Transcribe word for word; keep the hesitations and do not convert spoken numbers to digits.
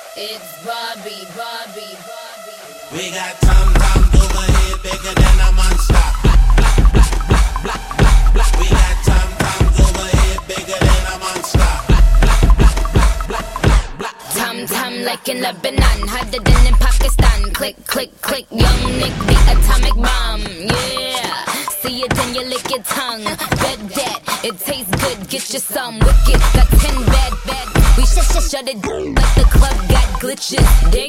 It's Bobby, Bobby, Bobby. We got tom toms over here bigger than a monster. We got tom toms over here bigger than a monster. Tom tom like in Lebanon, harder than in Pakistan. Click click click, young Nick the atomic bomb. Yeah, see it then you lick your tongue. Bet that it tastes good, get you some wicked. Got ten bad bad. We shut shut shut it like the club got glitches. They